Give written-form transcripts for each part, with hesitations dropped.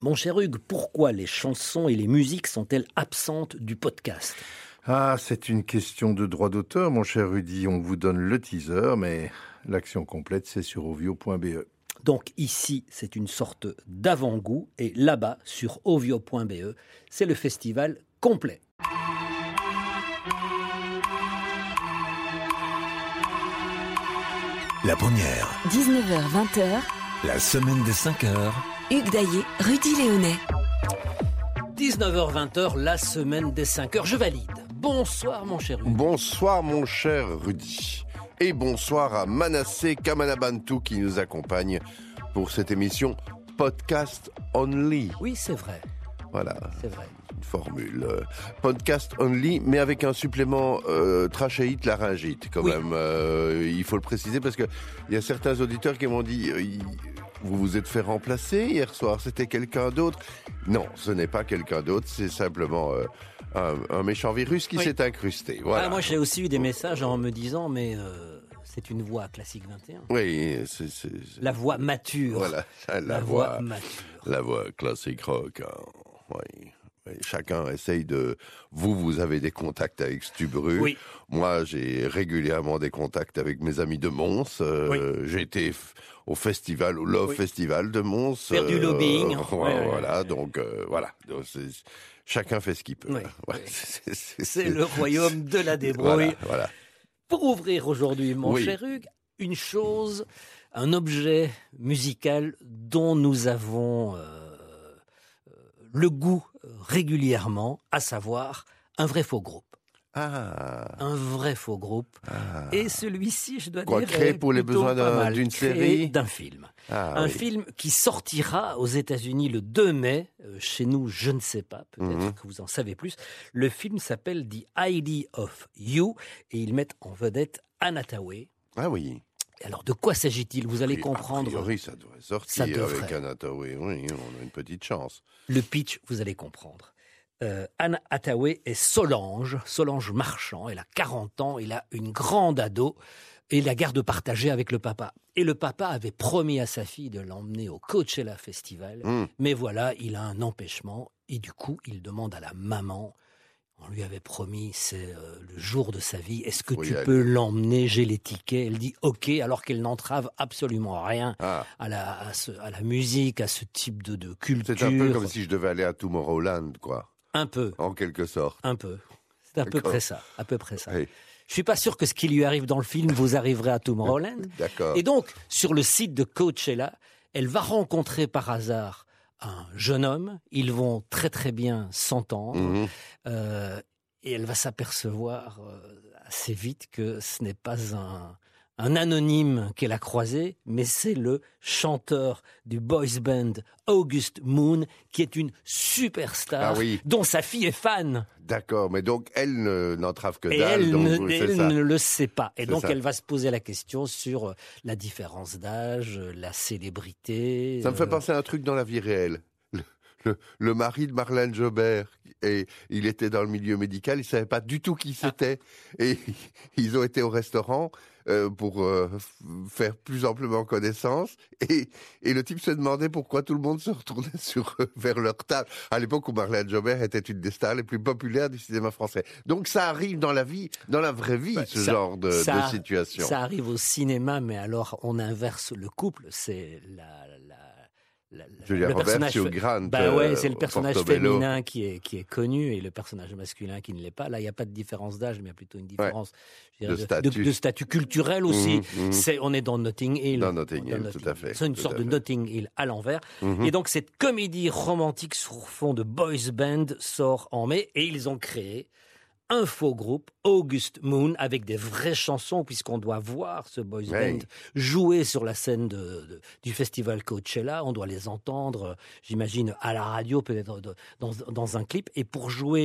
Mon cher Hugues, pourquoi les chansons et les musiques sont-elles absentes du podcast ? Ah, c'est une question de droit d'auteur, mon cher Rudy. On vous donne le teaser, mais l'action complète, c'est sur ovio.be. Donc ici, c'est une sorte d'avant-goût, et là-bas, sur ovio.be, c'est le festival complet. La première, 19h-20h, la semaine des 5 heures. Hugues Daillé, Rudy Léonet. 19h-20h, la semaine des 5 heures, je valide. Bonsoir mon cher Hugues. Bonsoir mon cher Rudy. Et bonsoir à Manasseh Kamanabantu qui nous accompagne pour cette émission Podcast Only. Oui, c'est vrai. Voilà. C'est vrai. Une formule. Podcast Only, mais avec un supplément trachéite, laryngite quand même. Il faut le préciser parce que il y a certains auditeurs qui m'ont dit vous vous êtes fait remplacer hier soir, c'était quelqu'un d'autre. Non, ce n'est pas quelqu'un d'autre, c'est simplement un méchant virus qui s'est incrusté. Voilà. Moi j'ai aussi eu des messages en me disant mais c'est une voix classique 21. Oui, c'est... La voix mature. Voilà, la voix mature. La voix classique rock. Oui. Chacun essaye de... Vous avez des contacts avec Stubru. Oui. Moi, j'ai régulièrement des contacts avec mes amis de Mons. J'ai été au festival, au Love Festival de Mons. Faire du lobbying. Voilà, donc voilà. Donc, chacun fait ce qu'il peut. Oui. Ouais. C'est le royaume de la débrouille. Voilà. Pour ouvrir aujourd'hui, mon cher Hugues, une chose, un objet musical dont nous avons le goût régulièrement, à savoir un vrai faux groupe. Un vrai faux groupe. Et celui-ci, je dois dire, créé pour les besoins d'une série, d'un film. Film qui sortira aux États-Unis le 2 mai. Chez nous, je ne sais pas. Peut-être que vous en savez plus. Le film s'appelle The Idea of You et ils mettent en vedette Anne Hathaway. Ah oui. Alors, de quoi s'agit-il ? Vous allez comprendre. A priori, ça devrait sortir avec Anne Hathaway. Oui, on a une petite chance. Le pitch, vous allez comprendre. Anne Hathaway est Solange Marchand. Elle a 40 ans, elle a une grande ado et la garde partagée avec le papa. Et le papa avait promis à sa fille de l'emmener au Coachella Festival. Mais voilà, il a un empêchement et du coup, il demande à la maman. On lui avait promis, c'est le jour de sa vie. Est-ce que tu peux l'emmener ? J'ai les tickets. Elle dit OK, alors qu'elle n'entrave absolument rien à la musique, à ce type de culture. C'est un peu comme si je devais aller à Tomorrowland, quoi. Un peu. En quelque sorte. Un peu. C'est à peu près ça. Oui. Je suis pas sûr que ce qui lui arrive dans le film vous arriverait à Tomorrowland. D'accord. Et donc, sur le site de Coachella, elle va rencontrer par hasard un jeune homme, ils vont très très bien s'entendre, et elle va s'apercevoir assez vite que ce n'est pas un anonyme qu'elle a croisé, mais c'est le chanteur du boys band August Moon, qui est une superstar dont sa fille est fan. D'accord, mais donc elle n'entrave que dalle. Et elle, elle ne le sait pas. Et donc ça. elle va se poser la question sur la différence d'âge, la célébrité. Ça me fait penser à un truc dans la vie réelle. Le mari de Marlène Jobert, et il était dans le milieu médical, il savait pas du tout qui c'était, et ils ont été au restaurant pour faire plus amplement connaissance, et le type se demandait pourquoi tout le monde se retournait vers leur table, à l'époque où Marlène Jobert était une des stars les plus populaires du cinéma français. Donc ça arrive dans la vie, dans la vraie vie, genre de situation. Ça arrive au cinéma, mais alors on inverse le couple, c'est Julia Roberts, Hugh Grant, c'est le personnage Portobello. féminin qui est connu et le personnage masculin qui ne l'est pas. Là, il n'y a pas de différence d'âge, mais il y a plutôt une différence de statut culturel aussi. On est dans Notting Hill. Dans Notting Hill, tout à fait. C'est une sorte de Notting Hill à l'envers. Et donc, cette comédie romantique sur fond de boys band sort en mai et ils ont créé un faux groupe, August Moon, avec des vraies chansons, puisqu'on doit voir ce boys band jouer sur la scène du festival Coachella. On doit les entendre, j'imagine, à la radio, peut-être dans un clip. Et pour jouer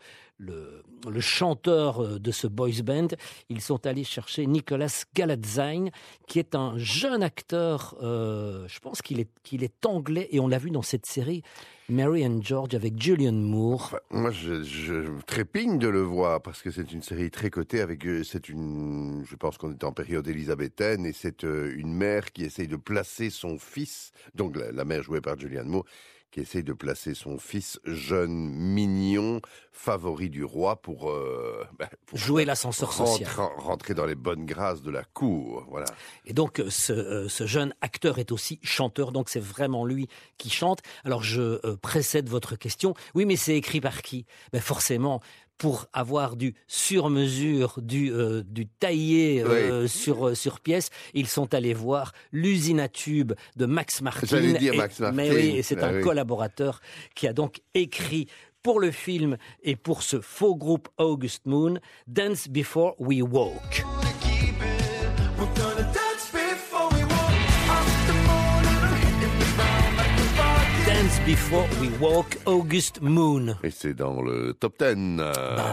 le chanteur de ce boys band, ils sont allés chercher Nicolas Galitzine, qui est un jeune acteur, je pense qu'il est anglais, et on l'a vu dans cette série Mary and George avec Julianne Moore. Moi, je trépigne de le voir parce que c'est une série très cotée avec, je pense qu'on est en période élisabéthaine et c'est une mère qui essaye de placer son fils, donc la mère jouée par Julianne Moore, qui essaye de placer son fils jeune, mignon, favori du roi pour jouer l'ascenseur social. Rentrer dans les bonnes grâces de la cour, voilà. Et donc, ce jeune acteur est aussi chanteur, donc c'est vraiment lui qui chante. Alors, je précède votre question. Oui, mais c'est écrit par qui ? Ben forcément, pour avoir du sur-mesure, du taillé sur pièce, ils sont allés voir l'usine à tubes de Max Martin. J'allais dire Max Martin. Mais oui, et c'est un collaborateur qui a donc écrit pour le film et pour ce faux groupe August Moon, Dance Before We Walk. Dance Before We Walk, August Moon. Et c'est dans le top 10.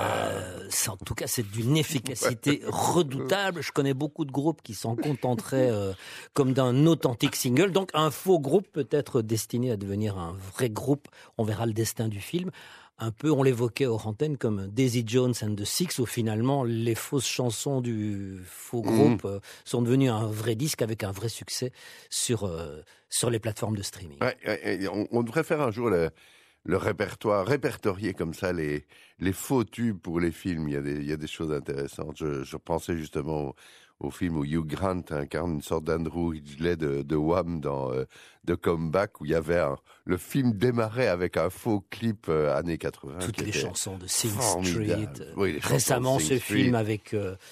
En tout cas, c'est d'une efficacité redoutable. Je connais beaucoup de groupes qui s'en contenteraient comme d'un authentique single. Donc un faux groupe peut être destiné à devenir un vrai groupe. On verra le destin du film. Un peu, on l'évoquait hors antenne, comme Daisy Jones and the Six, où finalement les fausses chansons du faux groupe sont devenues un vrai disque avec un vrai succès sur les plateformes de streaming. On devrait faire un jour le répertoire, répertorier comme ça les faux tubes pour les films. Il y a des choses intéressantes. Je pensais justement au film où Hugh Grant incarne une sorte d'Andrew Ridgeley de Wham dans The Comeback, où il y avait le film démarrait avec un faux clip années 80. Toutes les chansons de Sing formidable. Street. Oui, récemment, ce film avec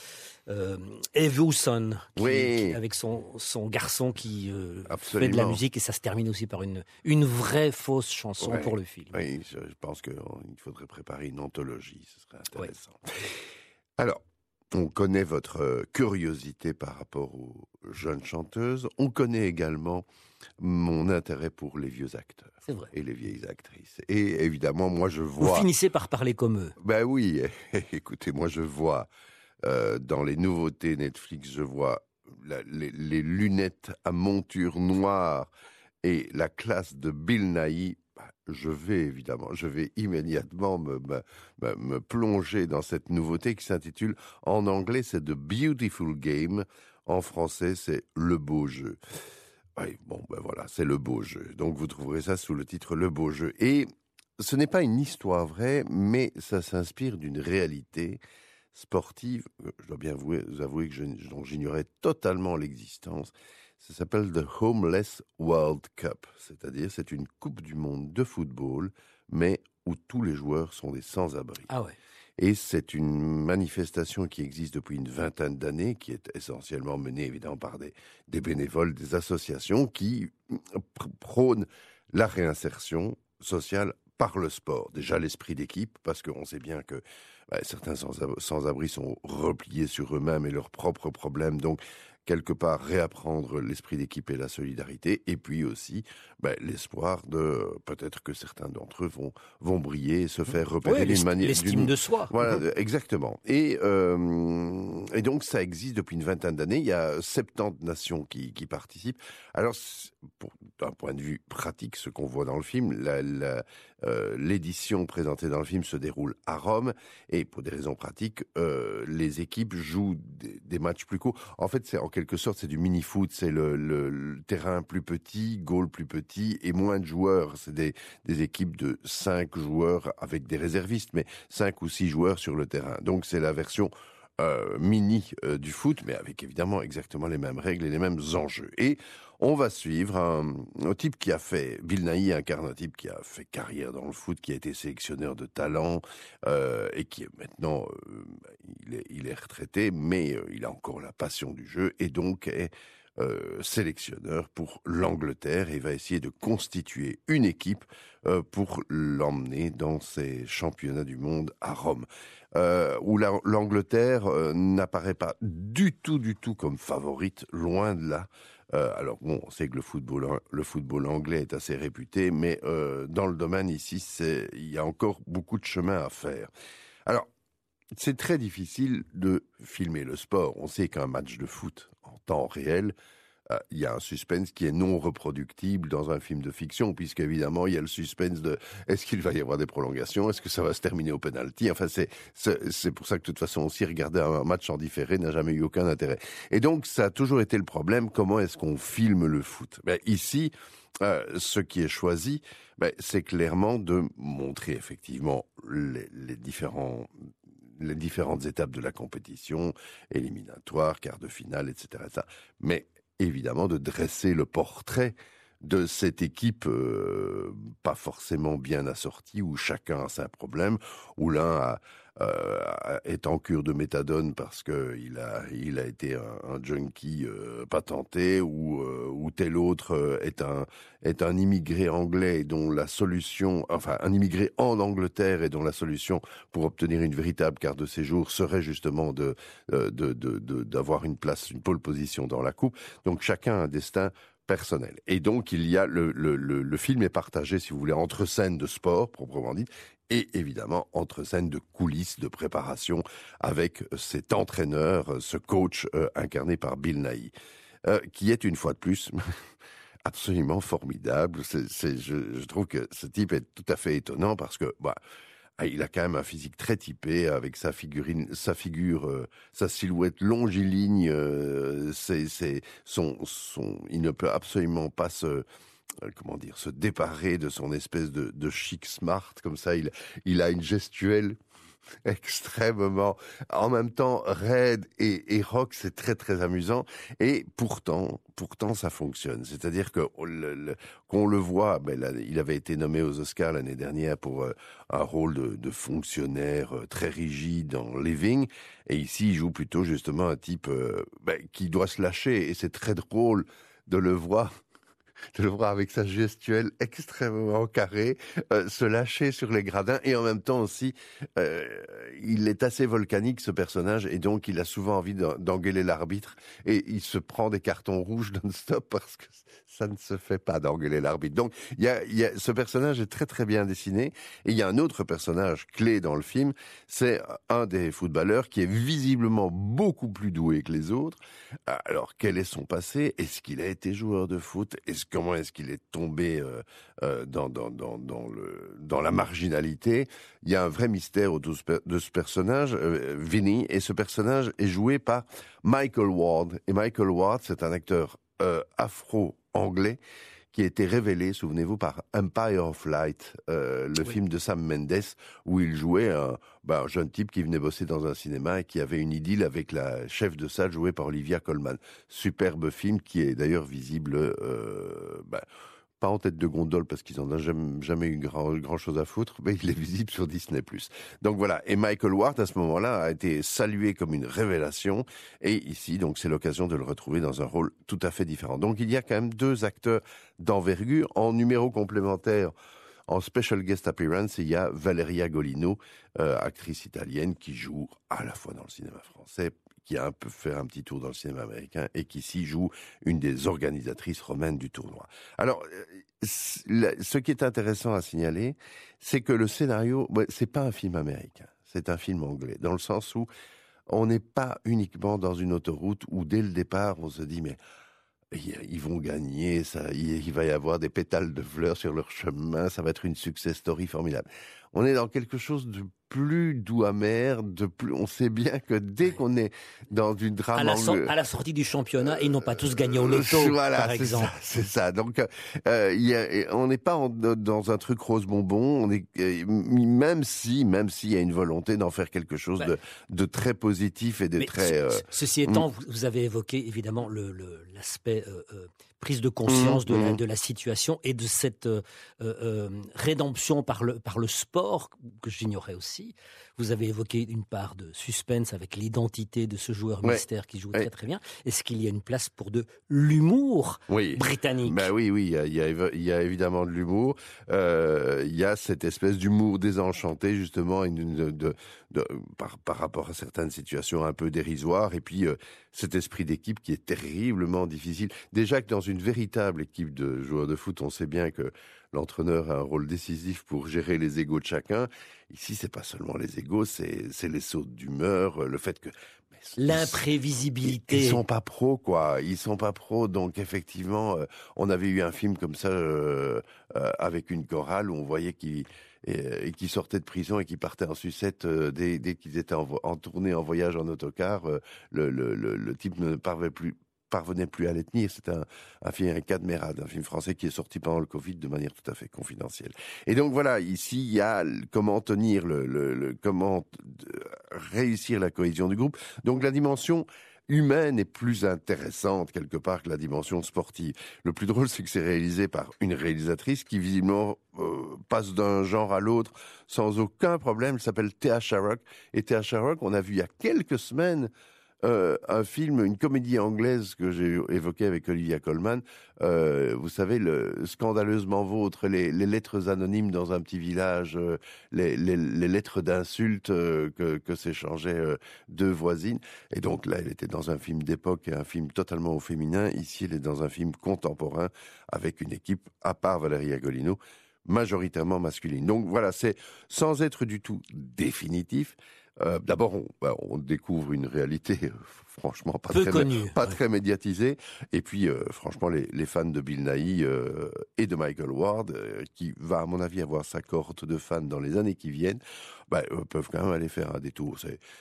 Eve Hewson, avec son garçon qui fait de la musique, et ça se termine aussi par une vraie fausse chanson pour le film. Oui, je pense qu'il faudrait préparer une anthologie, ce serait intéressant. Alors, on connaît votre curiosité par rapport aux jeunes chanteuses. On connaît également mon intérêt pour les vieux acteurs et les vieilles actrices. Et évidemment, moi, je vois... Vous finissez par parler comme eux. Ben oui, écoutez, moi, je vois dans les nouveautés Netflix, je vois les lunettes à monture noire et la classe de Bill Nighy. Je vais immédiatement me plonger dans cette nouveauté qui s'intitule, en anglais, c'est The Beautiful Game. En français, c'est Le Beau Jeu. Oui, voilà, c'est Le Beau Jeu. Donc, vous trouverez ça sous le titre Le Beau Jeu. Et ce n'est pas une histoire vraie, mais ça s'inspire d'une réalité sportive. Je dois bien vous avouer dont j'ignorais totalement l'existence. Ça s'appelle The Homeless World Cup, c'est-à-dire c'est une coupe du monde de football, mais où tous les joueurs sont des sans-abri. Ah ouais. Et c'est une manifestation qui existe depuis une vingtaine d'années, qui est essentiellement menée évidemment par des bénévoles, des associations qui prônent la réinsertion sociale par le sport. Déjà l'esprit d'équipe, parce qu'on sait bien que certains sans-abri sont repliés sur eux-mêmes et leurs propres problèmes, donc quelque part réapprendre l'esprit d'équipe et la solidarité, et puis aussi l'espoir de peut-être que certains d'entre eux vont briller et se faire repérer d'une manière... L'estime de soi. Voilà, exactement. Et donc ça existe depuis une vingtaine d'années, il y a 70 nations qui participent. Alors, d'un point de vue pratique, ce qu'on voit dans le film, l'édition présentée dans le film se déroule à Rome, et pour des raisons pratiques, les équipes jouent des matchs plus courts. En fait, en quelque sorte, c'est du mini-foot, c'est le terrain plus petit, goal plus petit, et moins de joueurs. C'est des équipes de 5 joueurs avec des réservistes, mais 5 ou 6 joueurs sur le terrain. Donc c'est la version mini du foot, mais avec évidemment exactement les mêmes règles et les mêmes enjeux. Et on va suivre un type qui a fait... Bill Nighy incarne un type qui a fait carrière dans le foot, qui a été sélectionneur de talent, et qui est maintenant... il est retraité, mais il a encore la passion du jeu, et donc est sélectionneur pour l'Angleterre, et va essayer de constituer une équipe pour l'emmener dans ces championnats du monde à Rome, où l'Angleterre n'apparaît pas du tout comme favorite, loin de là. Alors bon, on sait que le football anglais est assez réputé, mais dans le domaine ici, il y a encore beaucoup de chemin à faire. Alors, c'est très difficile de filmer le sport. On sait qu'un match de foot en temps réel il y a un suspense qui est non reproductible dans un film de fiction, puisqu'évidemment, il y a le suspense de est-ce qu'il va y avoir des prolongations, est-ce que ça va se terminer au penalty. Enfin, c'est pour ça que de toute façon aussi, regarder un match en différé n'a jamais eu aucun intérêt. Et donc, ça a toujours été le problème, comment est-ce qu'on filme le foot? Ici, ce qui est choisi, c'est clairement de montrer effectivement les différentes étapes de la compétition, éliminatoire, quart de finale, etc. Mais évidemment de dresser le portrait de cette équipe pas forcément bien assortie, où chacun a ses problèmes, où l'un est en cure de méthadone parce que il a été un junkie patenté, ou tel autre est un immigré anglais dont la solution, enfin un immigré en Angleterre, et dont la solution pour obtenir une véritable carte de séjour serait justement d'avoir une pole position dans la coupe. Donc chacun a un destin personnel. Et donc il y a le film est partagé, si vous voulez, entre scènes de sport proprement dit, et évidemment entre scènes de coulisses, de préparation, avec cet entraîneur, ce coach incarné par Bill Nighy, qui est une fois de plus absolument formidable. Je trouve que ce type est tout à fait étonnant, parce que il a quand même un physique très typé, avec sa silhouette longiligne. Il ne peut absolument pas se déparer de son espèce de chic smart, comme ça. Il a une gestuelle extrêmement, en même temps raide et rock. C'est très très amusant, et pourtant ça fonctionne. C'est-à-dire que qu'on le voit, il avait été nommé aux Oscars l'année dernière pour un rôle de fonctionnaire très rigide dans Living, et ici il joue plutôt justement un type qui doit se lâcher, et c'est très drôle de le voir avec sa gestuelle extrêmement carrée, se lâcher sur les gradins, et en même temps aussi, il est assez volcanique, ce personnage, et donc il a souvent envie d'engueuler l'arbitre, et il se prend des cartons rouges non-stop, parce que ça ne se fait pas d'engueuler l'arbitre. Donc ce personnage est très très bien dessiné, et il y a un autre personnage clé dans le film, c'est un des footballeurs qui est visiblement beaucoup plus doué que les autres. Alors, quel est son passé? Est-ce qu'il a été joueur de foot? Comment est-ce qu'il est tombé dans la marginalité? Il y a un vrai mystère de ce personnage, Vinny, et ce personnage est joué par Michael Ward. Et Michael Ward, c'est un acteur afro-anglais qui a été révélé, souvenez-vous, par Empire of Light, film de Sam Mendes, où il jouait un jeune type qui venait bosser dans un cinéma et qui avait une idylle avec la chef de salle jouée par Olivia Colman. Superbe film qui est d'ailleurs visible, pas en tête de gondole parce qu'ils n'en ont jamais eu grand chose à foutre, mais il est visible sur Disney+. Donc voilà, et Michael Ward à ce moment-là a été salué comme une révélation, et ici donc c'est l'occasion de le retrouver dans un rôle tout à fait différent. Donc il y a quand même deux acteurs d'envergure. En numéro complémentaire, en special guest appearance, il y a Valeria Golino, actrice italienne qui joue à la fois dans le cinéma français, qui a fait un petit tour dans le cinéma américain, et qui ici joue une des organisatrices romaines du tournoi. Alors, ce qui est intéressant à signaler, c'est que le scénario, c'est pas un film américain, c'est un film anglais, dans le sens où on n'est pas uniquement dans une autoroute où dès le départ on se dit mais ils vont gagner, il va y avoir des pétales de fleurs sur leur chemin, ça va être une success story formidable. On est dans quelque chose de plus doux amer, on sait bien que dès qu'on est dans une drame à la sortie du championnat, ils n'ont pas tous gagné au loto, voilà, par exemple. C'est ça. Donc, on n'est pas dans un truc rose bonbon. Même s'il y a une volonté d'en faire quelque chose de très positif et de très. Ceci étant, vous avez évoqué évidemment l'aspect prise de conscience de la situation et de cette rédemption par le sport que j'ignorais aussi. Vous avez évoqué une part de suspense avec l'identité de ce joueur mystère qui joue très très bien. Est-ce qu'il y a une place pour de l'humour britannique? Oui, il y a évidemment de l'humour. Il y a cette espèce d'humour désenchanté justement par rapport à certaines situations un peu dérisoires, et puis cet esprit d'équipe qui est terriblement difficile. Déjà que dans une véritable équipe de joueurs de foot, on sait bien que l'entraîneur a un rôle décisif pour gérer les égos de chacun. Ici, c'est pas seulement les égos, c'est les sautes d'humeur, le fait que L'imprévisibilité. Ils sont pas pros, quoi. Ils sont pas pros. Donc, effectivement, on avait eu un film comme ça avec une chorale où on voyait qu'ils sortaient de prison et qu'ils partaient en sucette dès qu'ils étaient en tournée, en voyage en autocar. Le type ne parvenait plus à les tenir. C'est un film, un cas de mérade, un film français qui est sorti pendant le Covid de manière tout à fait confidentielle. Et donc voilà, ici il y a comment tenir comment réussir la cohésion du groupe. Donc la dimension humaine est plus intéressante quelque part que la dimension sportive. Le plus drôle, c'est que c'est réalisé par une réalisatrice qui visiblement passe d'un genre à l'autre sans aucun problème. Elle s'appelle Thea Sharrock. Et Thea Sharrock, on a vu il y a quelques semaines un film, une comédie anglaise que j'ai évoquée avec Olivia Colman. Vous savez, Scandaleusement Vôtre, les lettres anonymes dans un petit village, les lettres d'insultes que s'échangeaient deux voisines. Et donc là, elle était dans un film d'époque et un film totalement au féminin. Ici, elle est dans un film contemporain avec une équipe, à part Valérie Agolino, majoritairement masculine. Donc voilà, c'est sans être du tout définitif. D'abord, on découvre une réalité franchement pas très médiatisée. Et puis, franchement, les fans de Bill Nighy et de Michael Ward, qui va, à mon avis, avoir sa cohorte de fans dans les années qui viennent, peuvent quand même aller faire un détour.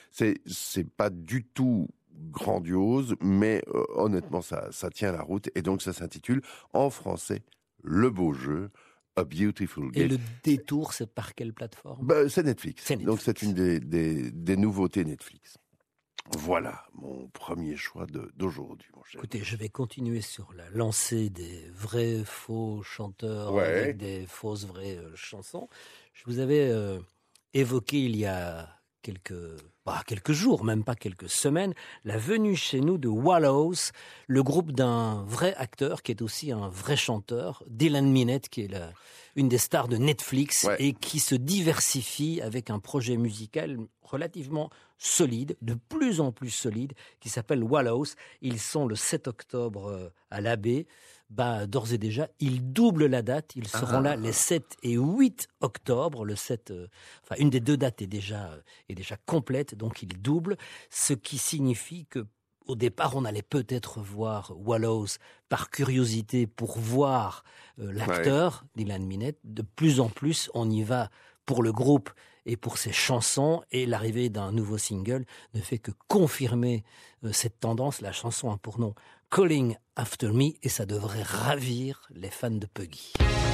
C'est pas du tout grandiose, mais honnêtement, ça tient la route. Et donc, ça s'intitule en français Le Beau Jeu. A Beautiful Game. Et le détour, c'est par quelle plateforme ? C'est Netflix. Donc c'est une des nouveautés Netflix. Voilà mon premier choix d'aujourd'hui, mon cher. Écoutez, je vais continuer sur la lancée des vrais faux chanteurs avec des fausses vraies chansons. Je vous avais évoqué il y a quelques jours, même pas quelques semaines, la venue chez nous de Wallows, le groupe d'un vrai acteur qui est aussi un vrai chanteur, Dylan Minnette, qui est une des stars de Netflix et qui se diversifie avec un projet musical relativement solide, de plus en plus solide, qui s'appelle Wallows. Ils sont le 7 octobre à l'Abbé. D'ores et déjà, ils doublent la date. Ils seront là les 7 et 8 octobre. Le 7, une des deux dates est déjà complète, donc ils doublent. Ce qui signifie que au départ, on allait peut-être voir Wallows par curiosité pour voir l'acteur, Dylan Minnette. De plus en plus, on y va pour le groupe et pour ses chansons. Et l'arrivée d'un nouveau single ne fait que confirmer cette tendance. La chanson a pour nom Calling After Me et ça devrait ravir les fans de Puggy.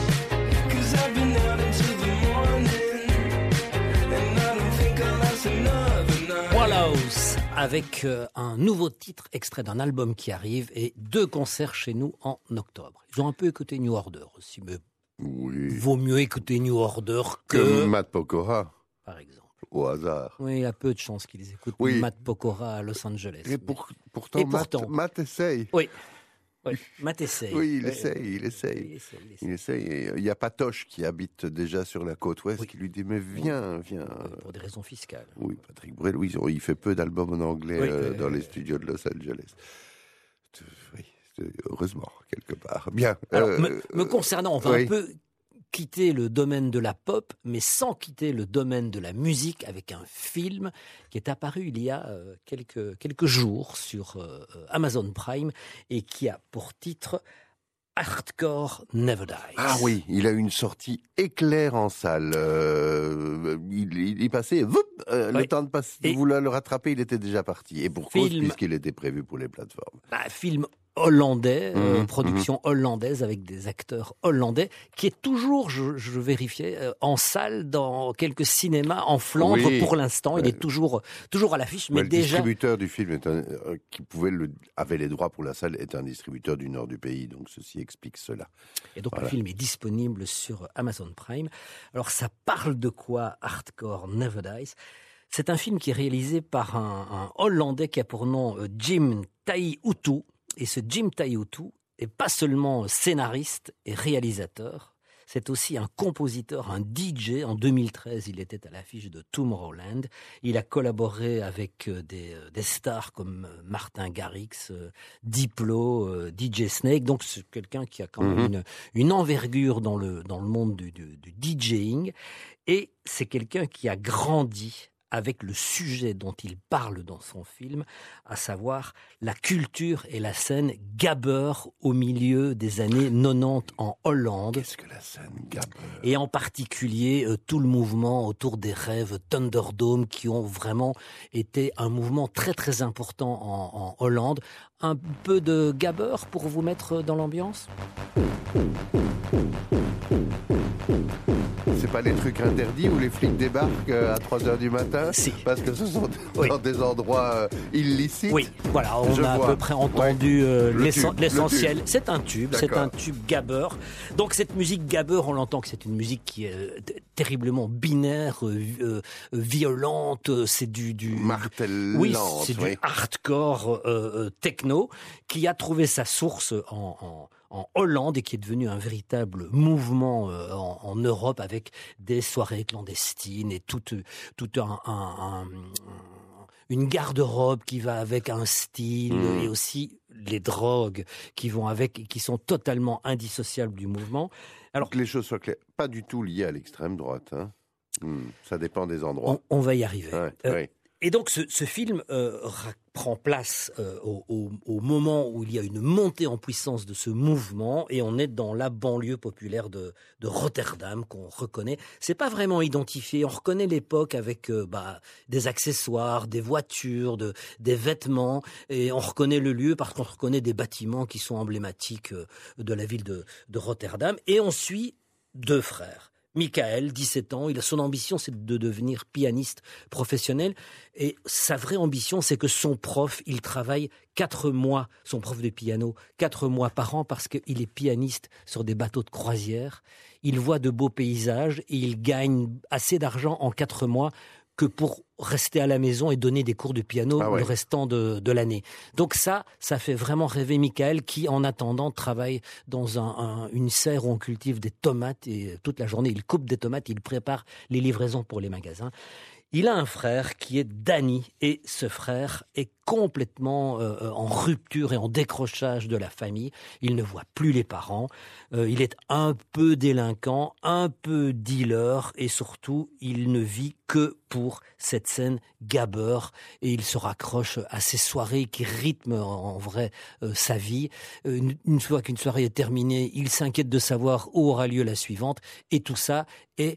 Wallows avec un nouveau titre extrait d'un album qui arrive et 2 concerts chez nous en octobre. Ils ont un peu écouté New Order aussi, mais vaut mieux écouter New Order que Matt Pokora, par exemple. Au hasard. Oui, il y a peu de chances qu'ils écoutent Matt Pokora à Los Angeles. Et pourtant, Matt essaye. Oui, Matt essaye. Oui, il essaye. Il y a Patoche qui habite déjà sur la côte ouest qui lui dit mais viens. Pour des raisons fiscales. Oui, Patrick Bruel, il fait peu d'albums en anglais dans les studios de Los Angeles. Oui, heureusement, quelque part. Bien. Alors, me concernant, on va un peu quitter le domaine de la pop, mais sans quitter le domaine de la musique, avec un film qui est apparu il y a quelques jours sur Amazon Prime et qui a pour titre Hardcore Never Dies. Ah oui, il a eu une sortie éclair en salle. Il passait, le temps de vouloir le rattraper, il était déjà parti. Et pour cause, puisqu'il était prévu pour les plateformes. Film hollandais, production hollandaise avec des acteurs hollandais, qui est toujours, je vérifiais, en salle dans quelques cinémas en Flandre pour l'instant. Il est toujours à l'affiche, mais le distributeur du film qui avait les droits pour la salle est un distributeur du nord du pays, donc ceci explique cela. Et donc le film est disponible sur Amazon Prime. Alors ça parle de quoi, Hardcore Never Dies ? C'est un film qui est réalisé par un Hollandais qui a pour nom Jim Taihuttu. Et ce Jim Taihuttu est pas seulement scénariste et réalisateur, c'est aussi un compositeur, un DJ. En 2013, il était à l'affiche de Tomorrowland. Il a collaboré avec des stars comme Martin Garrix, Diplo, DJ Snake. Donc c'est quelqu'un qui a quand même une envergure dans le monde du DJing. Et c'est quelqu'un qui a grandi avec le sujet dont il parle dans son film, à savoir la culture et la scène gabber au milieu des années 90 en Hollande. Qu'est-ce que la scène gabber? Et en particulier tout le mouvement autour des rêves Thunderdome qui ont vraiment été un mouvement très très important en Hollande. Un peu de gabber pour vous mettre dans l'ambiance? C'est pas les trucs interdits où les flics débarquent à 3h du matin? Si. Parce que ce sont Oui. dans des endroits illicites? Oui, voilà, on Je a vois. à peu près entendu l'essentiel. tube. C'est un tube, c'est D'accord. un tube gabber. Donc cette musique gabber, on l'entend que c'est une musique qui est terriblement binaire, violente, c'est du Martellante, oui, c'est du oui. hardcore techno qui a trouvé sa source en Hollande et qui est devenu un véritable mouvement en Europe avec des soirées clandestines et tout une garde-robe qui va avec un style et aussi les drogues qui vont avec et qui sont totalement indissociables du mouvement. Alors Que les choses soient claires, pas du tout liées à l'extrême droite. Hein. Ça dépend des endroits. on va y arriver. Ouais, ouais. Et donc ce film prend place au moment où il y a une montée en puissance de ce mouvement et on est dans la banlieue populaire de Rotterdam qu'on reconnaît. C'est pas vraiment identifié, on reconnaît l'époque avec des accessoires, des voitures, des vêtements et on reconnaît le lieu parce qu'on reconnaît des bâtiments qui sont emblématiques de la ville de Rotterdam et on suit deux frères. Michael, 17 ans, son ambition c'est de devenir pianiste professionnel et sa vraie ambition c'est que son prof, il travaille 4 mois, son prof de piano, 4 mois par an parce qu'il est pianiste sur des bateaux de croisière, il voit de beaux paysages et il gagne assez d'argent en 4 mois que pour rester à la maison et donner des cours de piano le restant de l'année. Donc ça fait vraiment rêver Michael qui, en attendant, travaille dans une serre où on cultive des tomates et toute la journée, il coupe des tomates, il prépare les livraisons pour les magasins. Il a un frère qui est Danny et ce frère est complètement en rupture et en décrochage de la famille. Il ne voit plus les parents. Il est un peu délinquant, un peu dealer et surtout, il ne vit que pour cette scène gabber et il se raccroche à ces soirées qui rythment en vrai sa vie. Une fois qu'une soirée est terminée, il s'inquiète de savoir où aura lieu la suivante et tout ça est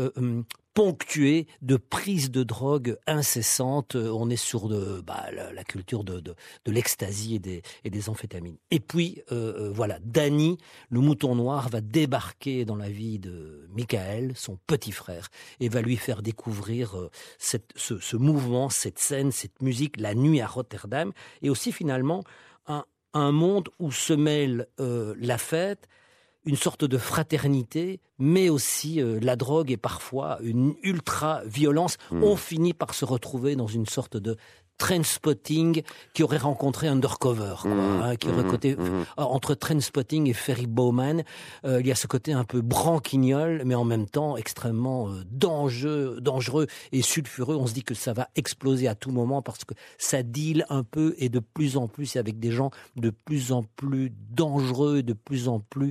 ponctué de prises de drogue incessantes. On est sur la culture de l'ecstasy et des amphétamines. Et puis, voilà, Danny, le mouton noir, va débarquer dans la vie de Michael, son petit frère, et va lui faire découvrir ce mouvement, cette scène, cette musique, la nuit à Rotterdam, et aussi finalement un monde où se mêle la fête, une sorte de fraternité, mais aussi la drogue et parfois une ultra-violence. On finit par se retrouver dans une sorte de Trainspotting qui aurait rencontré Undercover, qui aurait côté entre Trainspotting et Ferry Bowman. Il y a ce côté un peu branquignol, mais en même temps extrêmement dangereux et sulfureux. On se dit que ça va exploser à tout moment parce que ça deal un peu et de plus en plus avec des gens de plus en plus dangereux, de plus en plus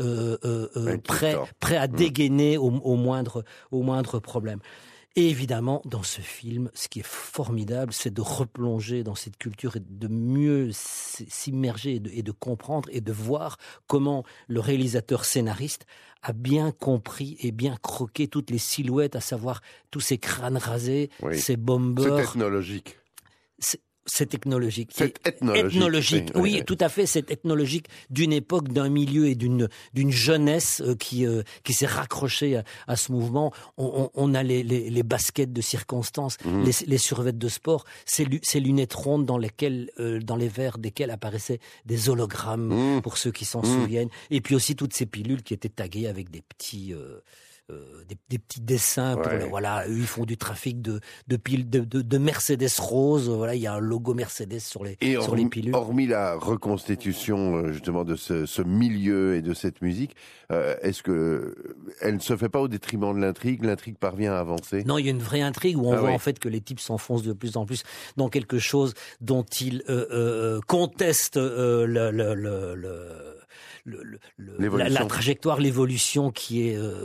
prêts à dégainer au moindre problème. Et évidemment, dans ce film, ce qui est formidable, c'est de replonger dans cette culture et de mieux s'immerger et de comprendre et de voir comment le réalisateur scénariste a bien compris et bien croqué toutes les silhouettes, à savoir tous ces crânes rasés, ces bombers. C'est technologique. C'est technologique. C'est ethnologique. Oui, tout à fait. C'est ethnologique d'une époque, d'un milieu et d'une jeunesse qui s'est raccrochée à ce mouvement. On a les baskets de circonstance, les survêtements de sport, ces lunettes rondes dans les verres desquelles apparaissaient des hologrammes, pour ceux qui s'en souviennent. Et puis aussi toutes ces pilules qui étaient taguées avec des petits dessins pour ils font du trafic de Mercedes rose, il y a un logo Mercedes sur les pilules. Hormis la reconstitution justement de ce milieu et de cette musique, est-ce que elle ne se fait pas au détriment de l'intrigue parvient à avancer? Non, il y a une vraie intrigue où on voit en fait que les types s'enfoncent de plus en plus dans quelque chose dont ils contestent la trajectoire, l'évolution qui est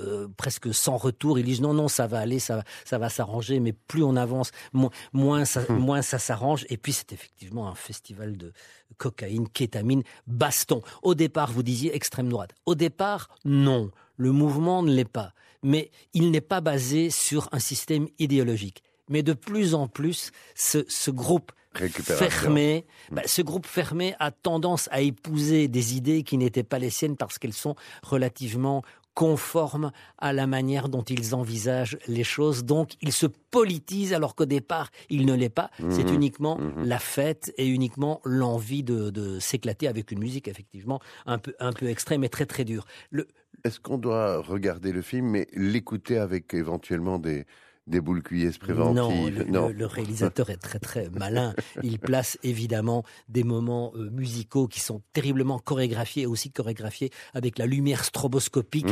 presque sans retour. Ils disent non, ça va aller, ça va s'arranger, mais plus on avance, moins ça s'arrange. Et puis c'est effectivement un festival de cocaïne, kétamine, baston. Au départ, vous disiez extrême droite. Au départ, non, le mouvement ne l'est pas. Mais il n'est pas basé sur un système idéologique. Mais de plus en plus, ce groupe fermé, ce groupe fermé a tendance à épouser des idées qui n'étaient pas les siennes parce qu'elles sont relativement conformes à la manière dont ils envisagent les choses. Donc, il se politise alors qu'au départ, il ne l'est pas. C'est uniquement la fête et uniquement l'envie de s'éclater avec une musique, effectivement, un peu extrême et très, très dure. Est-ce qu'on doit regarder le film, mais l'écouter avec éventuellement des boules cuillères préventives? Non, le réalisateur est très très malin. Il place évidemment des moments musicaux qui sont terriblement chorégraphiés, et aussi chorégraphiés avec la lumière stroboscopique.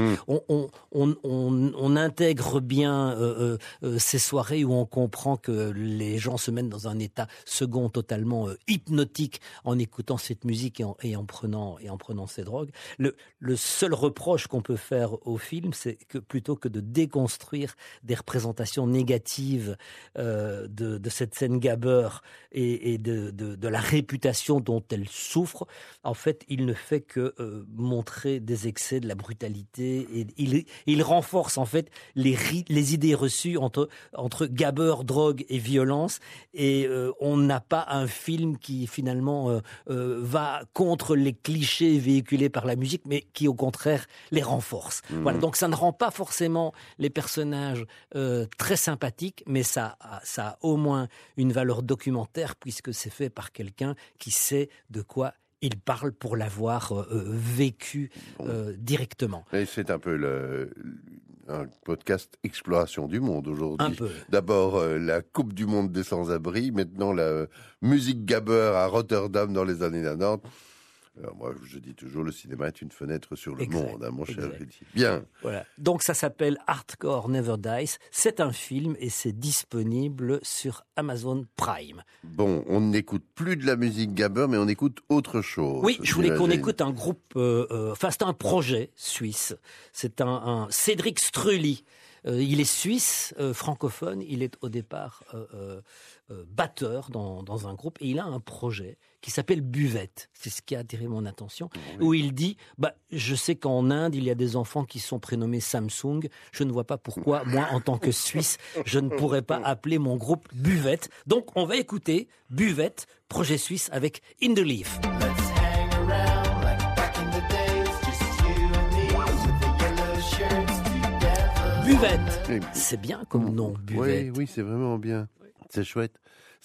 On intègre bien ces soirées où on comprend que les gens se mettent dans un état second totalement hypnotique en écoutant cette musique et en prenant ces drogues. Le seul reproche qu'on peut faire au film, c'est que plutôt que de déconstruire des représentations négative de cette scène Gabber et de la réputation dont elle souffre, en fait, il ne fait que montrer des excès, de la brutalité, et il renforce en fait les idées reçues entre Gabber, drogue et violence, et on n'a pas un film qui finalement va contre les clichés véhiculés par la musique, mais qui au contraire les renforce. Voilà, donc ça ne rend pas forcément les personnages très sympathique, mais ça a au moins une valeur documentaire puisque c'est fait par quelqu'un qui sait de quoi il parle pour l'avoir vécu directement. Et c'est un peu un podcast exploration du monde aujourd'hui. Un peu. D'abord la Coupe du Monde des sans-abri, maintenant la musique Gabber à Rotterdam dans les années 90. Alors moi, je dis toujours, le cinéma est une fenêtre sur le monde, hein, mon cher Rudy. Bien. Voilà. Donc ça s'appelle Hardcore Never Dies. C'est un film et c'est disponible sur Amazon Prime. Bon, on n'écoute plus de la musique Gabber, mais on écoute autre chose. Oui, je voulais qu'on écoute un groupe, c'est un projet suisse. C'est un Cédric Strulli. Il est suisse, francophone. Il est au départ batteur dans un groupe et il a un projet qui s'appelle Buvette. C'est ce qui a attiré mon attention. Où il dit, je sais qu'en Inde, il y a des enfants qui sont prénommés Samsung. Je ne vois pas pourquoi, moi, en tant que Suisse, je ne pourrais pas appeler mon groupe Buvette. Donc, on va écouter Buvette, projet suisse avec In the Leaf. Buvette, c'est bien comme nom, Buvette. Oui, c'est vraiment bien. C'est chouette.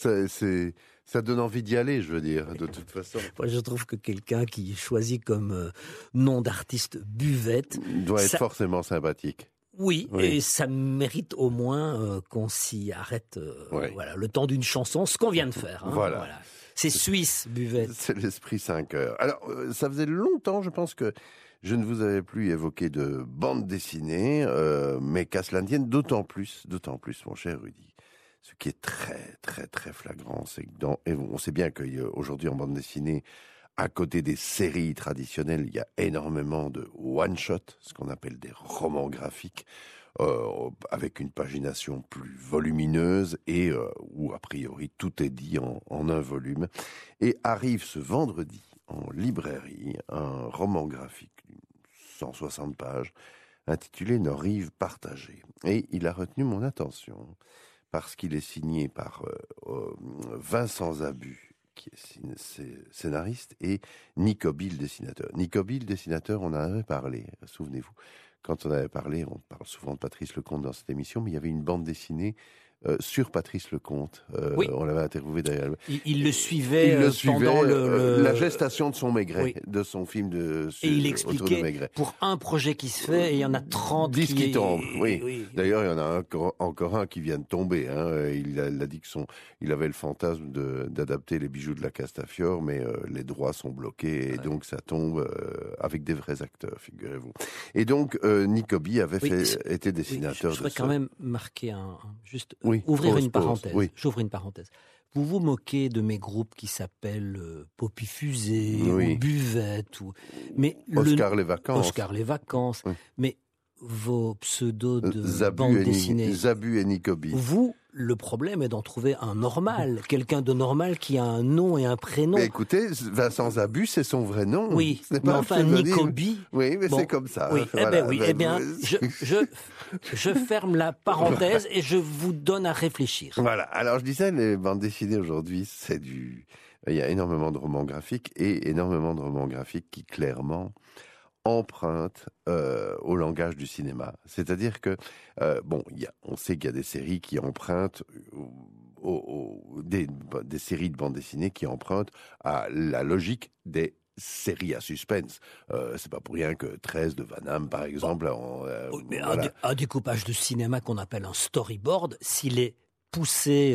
Ça donne envie d'y aller, je veux dire, de toute façon. Moi, je trouve que quelqu'un qui choisit comme nom d'artiste Buvette doit être forcément sympathique. Oui, et ça mérite au moins qu'on s'y arrête voilà, le temps d'une chanson, ce qu'on vient de faire. Hein, voilà. C'est suisse, Buvette. C'est l'esprit 5 heures. Alors, ça faisait longtemps, je pense que je ne vous avais plus évoqué de bande dessinée, mais qu'à cela ne tienne, d'autant plus, mon cher Rudy. Ce qui est très, très, très flagrant, c'est que on sait bien qu'aujourd'hui en bande dessinée, à côté des séries traditionnelles, il y a énormément de one-shot, ce qu'on appelle des romans graphiques, avec une pagination plus volumineuse et où, a priori, tout est dit en un volume. Et arrive ce vendredi, en librairie, un roman graphique d'une 160 pages, intitulé « Nos rives partagées ». Et il a retenu mon attention, parce qu'il est signé par Vincent Zabu, qui est scénariste, et Nico Bill, dessinateur. Nico Bill, dessinateur, on en avait parlé, souvenez-vous. Quand on avait parlé, on parle souvent de Patrice Lecomte dans cette émission, mais il y avait une bande dessinée sur Patrice Lecomte. On l'avait interviewé d'ailleurs. Il le suivait pendant la gestation de son Maigret, de son film et il expliquait pour un projet qui se fait, et il y en a 30 qui tombent. Oui. D'ailleurs, il y en a encore un qui vient de tomber. Hein. Il a dit il avait le fantasme d'adapter les bijoux de la Castafiore, mais les droits sont bloqués et donc ça tombe avec des vrais acteurs, figurez-vous. Et donc, Nicobi avait été dessinateur. Je voudrais quand même marquer ouvrir une parenthèse. J'ouvre une parenthèse. Vous vous moquez de mes groupes qui s'appellent Poppy Fusée ou Buvette mais Oscar les Vacances. Oscar les Vacances. Mais vos pseudos de Zabu bande et dessinée. Zabu et Nikobi. Vous, le problème est d'en trouver un normal, quelqu'un de normal qui a un nom et un prénom. Mais écoutez, Vincent Zabu, c'est son vrai nom. Oui, Ce n'est mais pas un enfin pseudonyme. Nicobi. Oui, mais Bon, c'est comme ça. Oui, Voilà. eh bien, je ferme la parenthèse et je vous donne à réfléchir. Voilà. Alors je disais, les bandes dessinées aujourd'hui, il y a énormément de romans graphiques et énormément de romans graphiques qui clairement empruntent au langage du cinéma. C'est-à-dire que on sait qu'il y a des séries qui empruntent des séries de bandes dessinées qui empruntent à la logique des séries à suspense. C'est pas pour rien que 13 de Van Damme, par exemple. Oui, mais voilà. un découpage de cinéma qu'on appelle un storyboard, s'il est poussé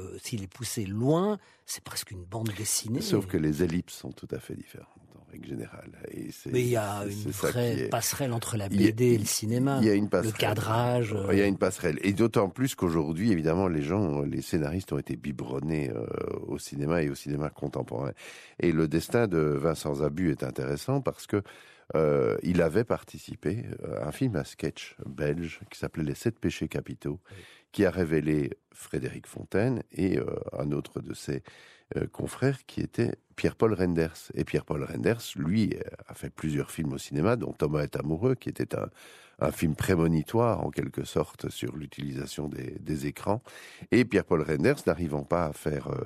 loin, c'est presque une bande dessinée. Sauf que les ellipses sont tout à fait différentes en règle générale. Mais il y a une vraie passerelle entre la BD et le cinéma. Il y a une passerelle. Le cadrage. Il y a une passerelle. Et d'autant plus qu'aujourd'hui, évidemment, les scénaristes ont été biberonnés au cinéma et au cinéma contemporain. Et le destin de Vincent Zabu est intéressant parce que il avait participé à un film à sketch belge qui s'appelait Les 7 péchés capitaux, qui a révélé Frédéric Fontaine et un autre de ses confrères qui était Pierre-Paul Renders. Et Pierre-Paul Renders, lui, a fait plusieurs films au cinéma, dont Thomas est amoureux, qui était un film prémonitoire, en quelque sorte, sur l'utilisation des écrans. Et Pierre-Paul Renders, n'arrivant pas à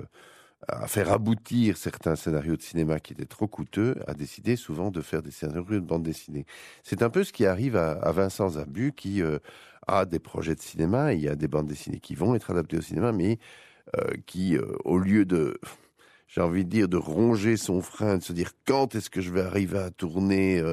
faire aboutir certains scénarios de cinéma qui étaient trop coûteux, a décidé souvent de faire des scénarios de bande dessinée. C'est un peu ce qui arrive à Vincent Zabu, qui a des projets de cinéma. Il y a des bandes dessinées qui vont être adaptées au cinéma, mais qui, au lieu de, j'ai envie de dire, de ronger son frein, de se dire quand est-ce que je vais arriver à tourner,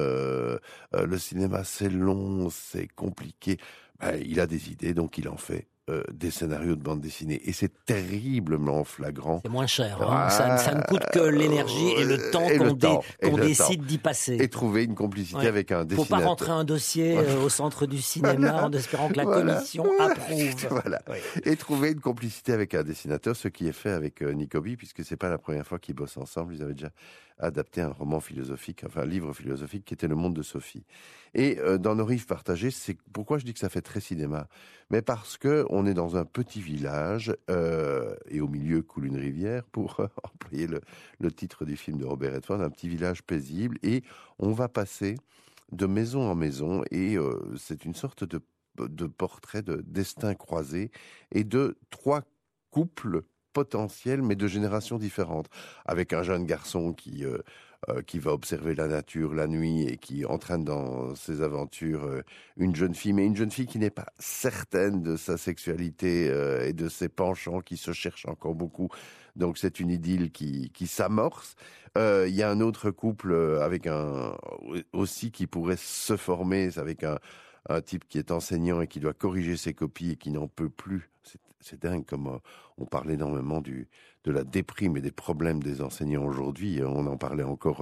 le cinéma c'est long, c'est compliqué, il a des idées, donc il en fait des scénarios de bande dessinée. Et c'est terriblement flagrant. C'est moins cher. Hein. Ça ne coûte que l'énergie et le temps qu'on décide d'y passer. Et trouver une complicité avec un dessinateur. Il ne faut pas rentrer un dossier au centre du cinéma en espérant que la commission approuve. Voilà. Oui. Et trouver une complicité avec un dessinateur, ce qui est fait avec Nikobi, puisque c'est pas la première fois qu'ils bossent ensemble. Ils avaient déjà adapté un roman philosophique, enfin un livre philosophique qui était Le Monde de Sophie. Et dans Nos rives partagées, c'est pourquoi je dis que ça fait très cinéma. Mais parce que on est dans un petit village et au milieu coule une rivière, pour employer le titre du film de Robert Redford, un petit village paisible, et on va passer de maison en maison, et c'est une sorte de portrait de destin croisé et de 3 couples potentiels, mais de générations différentes, avec un jeune garçon qui va observer la nature la nuit et qui entraîne dans ses aventures une jeune fille, mais une jeune fille qui n'est pas certaine de sa sexualité et de ses penchants, qui se cherche encore beaucoup. Donc c'est une idylle qui s'amorce. Il y a un autre couple avec aussi qui pourrait se former, avec un type qui est enseignant et qui doit corriger ses copies et qui n'en peut plus. C'est dingue comme on parle énormément de la déprime et des problèmes des enseignants aujourd'hui. On en parlait encore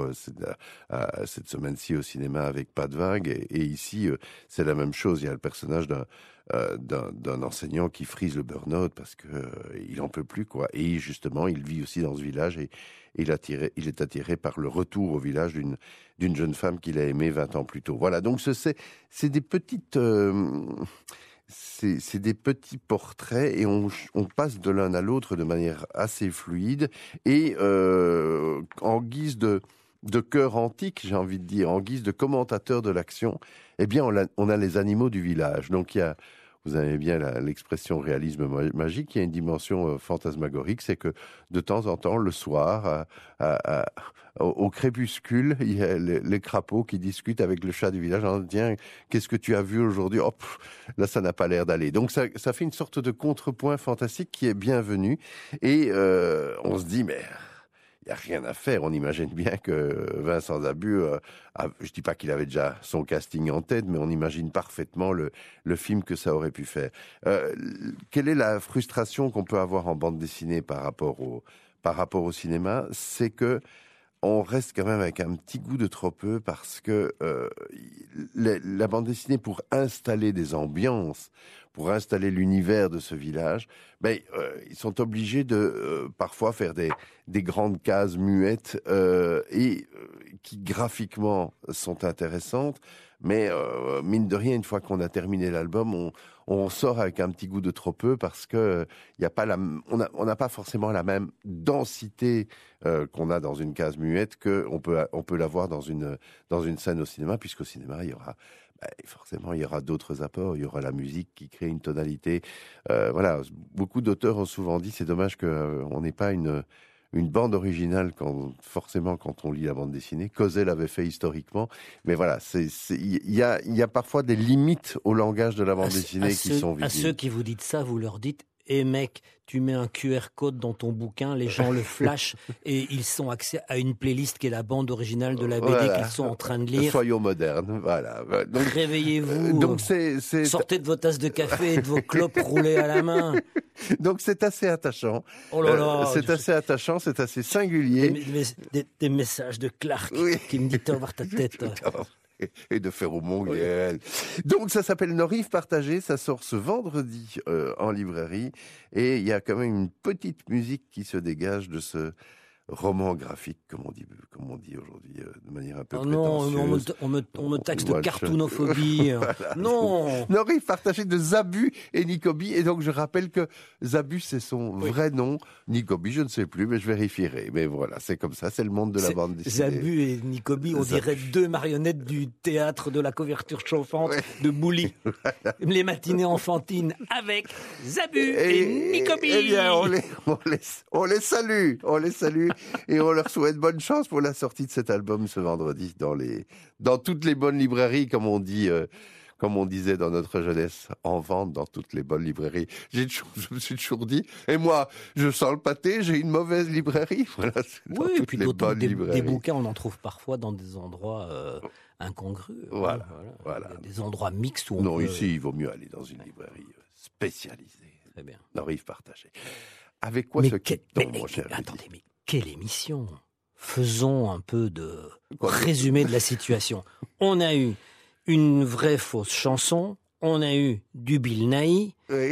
cette semaine-ci au cinéma avec Pas de vague. Et ici, c'est la même chose. Il y a le personnage d'un enseignant qui frise le burn-out parce que il en peut plus, quoi. Et justement, il vit aussi dans ce village et il est attiré par le retour au village d'une jeune femme qu'il a aimée 20 ans plus tôt. Voilà. Donc c'est des petites c'est des petits portraits et on passe de l'un à l'autre de manière assez fluide et en guise de cœur antique, j'ai envie de dire, en guise de commentateur de l'action, eh bien on a les animaux du village. Donc vous avez bien l'expression réalisme magique, il y a une dimension fantasmagorique, c'est que de temps en temps, le soir, au crépuscule, il y a les crapauds qui discutent avec le chat du village en disant « Tiens, qu'est-ce que tu as vu aujourd'hui ?» Oh, là, ça n'a pas l'air d'aller. Donc ça fait une sorte de contrepoint fantastique qui est bienvenu. Et on se dit « Mais... » il n'y a rien à faire. On imagine bien que Vincent Zabu, je dis pas qu'il avait déjà son casting en tête, mais on imagine parfaitement le film que ça aurait pu faire. Quelle est la frustration qu'on peut avoir en bande dessinée par rapport au cinéma? C'est que on reste quand même avec un petit goût de trop peu, parce que la bande dessinée, pour installer des ambiances, pour installer l'univers de ce village, ils sont obligés de parfois faire des grandes cases muettes qui graphiquement sont intéressantes, mais mine de rien, une fois qu'on a terminé l'album, on sort avec un petit goût de trop peu parce que on n'a pas forcément la même densité qu'on a dans une case muette qu'on peut l'avoir dans une scène au cinéma, puisqu'au cinéma il y aura forcément il y aura d'autres apports, il y aura la musique qui crée une tonalité. Voilà, beaucoup d'auteurs ont souvent dit c'est dommage qu'on n'ait pas une bande originale quand on lit la bande dessinée. Cosell l'avait fait historiquement, mais voilà, il y a parfois des limites au langage de la bande dessinée qui sont visibles. À ceux qui vous dites ça, vous leur dites mec, tu mets un QR code dans ton bouquin, les gens le flashent et ils ont accès à une playlist qui est la bande originale de la BD qu'ils sont en train de lire. Soyons modernes, voilà. Donc réveillez-vous, sortez de vos tasses de café et de vos clopes roulées à la main. Donc c'est assez attachant. Oh là là, c'est assez attachant, c'est assez singulier. Des messages de Clark qui me dit t'as ouvert ta tête. Et de Ferromont Gaël. Donc ça s'appelle Nos rives partagées, ça sort ce vendredi en librairie, et il y a quand même une petite musique qui se dégage de ce roman graphique, comme on dit aujourd'hui, de manière un peu prétentieuse. Non, on me taxe de cartoonophobie. Voilà. Non. Nos rives partagées de Zabu et Nicobi, et donc je rappelle que Zabu c'est son vrai nom, Nicobi je ne sais plus, mais je vérifierai. Mais voilà, c'est comme ça, c'est le monde de la bande dessinée. Zabu et Nicobi, on dirait deux marionnettes du théâtre de la couverture chauffante de Bouli. Voilà. Les matinées enfantines avec Zabu et Nicobi. Eh bien, on les salue. Et on leur souhaite bonne chance pour la sortie de cet album ce vendredi dans toutes les bonnes librairies, comme on disait dans notre jeunesse, en vente dans toutes les bonnes librairies. Je me suis toujours dit, et moi, je sens le pâté, j'ai une mauvaise librairie. Voilà, oui, et puis d'autant que des bouquins, on en trouve parfois dans des endroits incongrus. Voilà. Des endroits mixtes où ici, il vaut mieux aller dans une librairie spécialisée. Très bien. Nos rives partagées. Avec quoi se quitte-t-on, mon cher Rudy ? Attendez, mais quelle émission! Faisons un peu de résumé de la situation. On a eu une vraie fausse chanson, on a eu du Bill Nighy,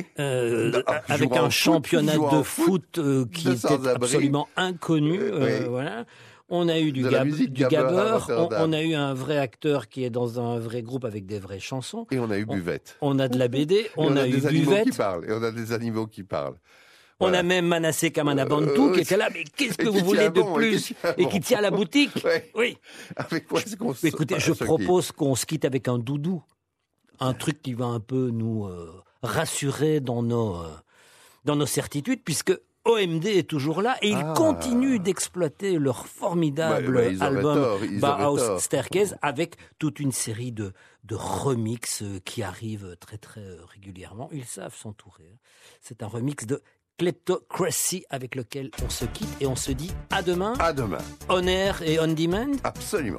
avec un championnat de foot qui était absolument inconnu. Voilà. On a eu du gabber, on a eu un vrai acteur qui est dans un vrai groupe avec des vraies chansons. Et on a eu Buvette. On a de la BD, on a eu des Buvette. Et on a des animaux qui parlent. Voilà. On a même Manasseh Kamanabantu qui était là, mais qu'est-ce que vous voulez de plus ? Et qui tient la boutique. Oui. Avec quoi est-ce qu'on Écoutez, je propose qu'on se quitte avec un doudou. Un truc qui va un peu nous rassurer dans nos certitudes, puisque OMD est toujours là et ils continuent d'exploiter leur formidable album Bauhaus Staircase avec toute une série de remixes qui arrivent très très régulièrement. Ils savent s'entourer. C'est un remix de Kleptocracy avec lequel on se quitte et on se dit à demain. À demain. On air et on demand. Absolument.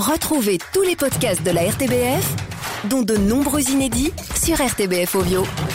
Retrouvez tous les podcasts de la RTBF, dont de nombreux inédits sur RTBF Audio.